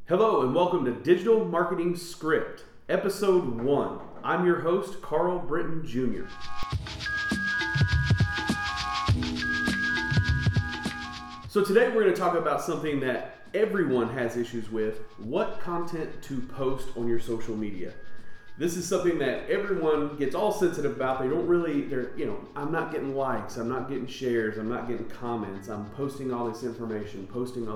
Hello and welcome to Digital Marketing Script, Episode 1. I'm your host, Carl Britton Jr. So today we're going to talk about something that everyone has issues with: what content to post on your social media. This is something that everyone gets all sensitive about. I'm not getting likes, I'm not getting shares, I'm not getting comments, I'm posting all this information.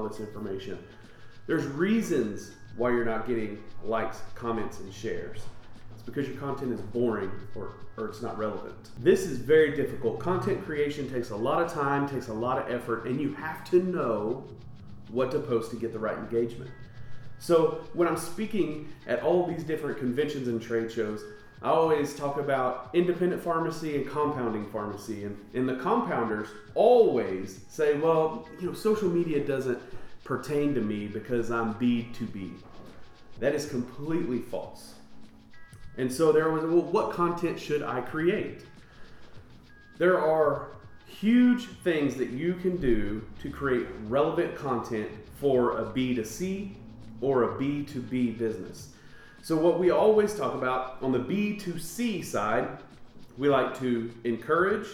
There's reasons why you're not getting likes, comments, and shares. It's because your content is boring or it's not relevant. This is very difficult. Content creation takes a lot of time, takes a lot of effort, and you have to know what to post to get the right engagement. So when I'm speaking at all these different conventions and trade shows, I always talk about independent pharmacy and compounding pharmacy. And the compounders always say, well, social media doesn't pertain to me because I'm B2B. That is completely false. And so there was, what content should I create? There are huge things that you can do to create relevant content for a B2C or a B2B business. So what we always talk about on the B2C side, we like to encourage,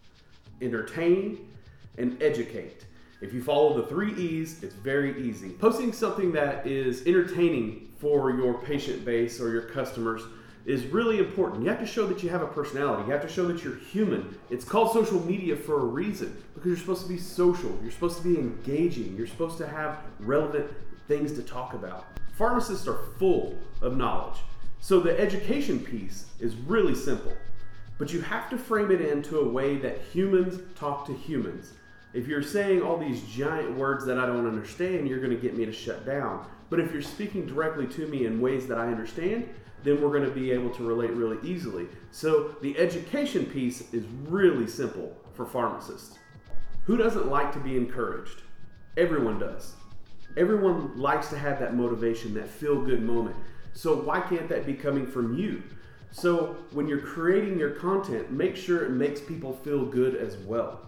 entertain, and educate. If you follow the 3 E's, it's very easy. Posting something that is entertaining for your patient base or your customers is really important. You have to show that you have a personality. You have to show that you're human. It's called social media for a reason, because you're supposed to be social. You're supposed to be engaging. You're supposed to have relevant things to talk about. Pharmacists are full of knowledge. So the education piece is really simple, but you have to frame it into a way that humans talk to humans. If you're saying all these giant words that I don't understand, you're going to get me to shut down. But if you're speaking directly to me in ways that I understand, then we're going to be able to relate really easily. So the education piece is really simple for pharmacists. Who doesn't like to be encouraged? Everyone does. Everyone likes to have that motivation, that feel-good moment. So why can't that be coming from you? So when you're creating your content, make sure it makes people feel good as well.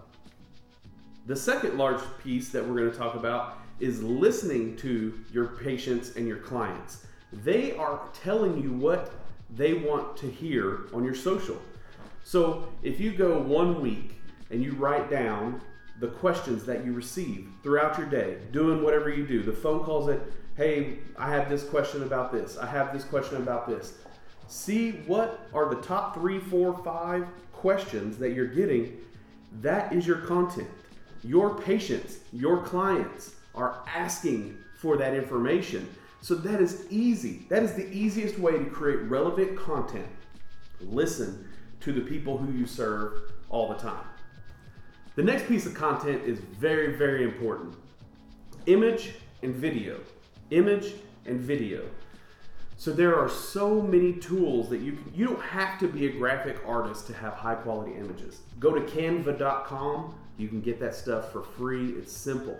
The second large piece that we're going to talk about is listening to your patients and your clients. They are telling you what they want to hear on your social. So if you go 1 week and you write down the questions that you receive throughout your day, doing whatever you do, the phone calls that, hey, I have this question about this, I have this question about this. See what are the top 3, 4, 5 questions that you're getting. That is your content. Your patients, your clients are asking for that information. So that is easy. That is the easiest way to create relevant content. Listen to the people who you serve all the time. The next piece of content is very, very important. Image and video. Image and video. So there are so many tools that you don't have to be a graphic artist to have high quality images. Go to canva.com. You can get that stuff for free. It's simple.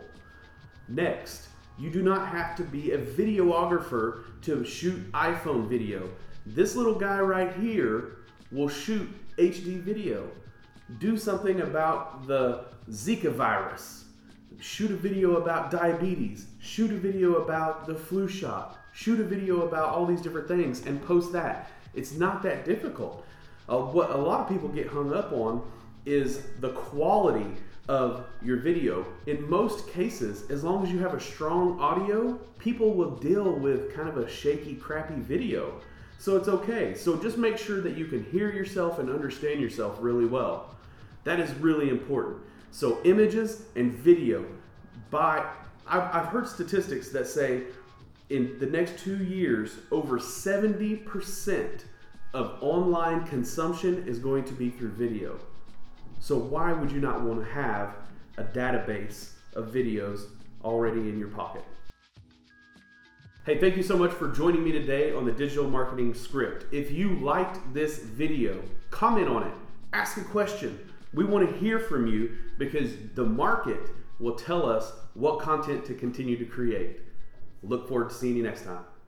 Next, you do not have to be a videographer to shoot iPhone video. This little guy right here will shoot HD video. Do something about the Zika virus. Shoot a video about diabetes. Shoot a video about the flu shot. Shoot a video about all these different things and post that. It's not that difficult. What a lot of people get hung up on is the quality of your video. In most cases, as long as you have a strong audio, people will deal with kind of a shaky, crappy video. So it's okay. So just make sure that you can hear yourself and understand yourself really well. That is really important. So images and video. I've heard statistics that say in the next 2 years, over 70% of online consumption is going to be through video. So why would you not want to have a database of videos already in your pocket? Hey, thank you so much for joining me today on the Digital Marketing Script. If you liked this video, comment on it, ask a question. We want to hear from you because the market will tell us what content to continue to create. Look forward to seeing you next time.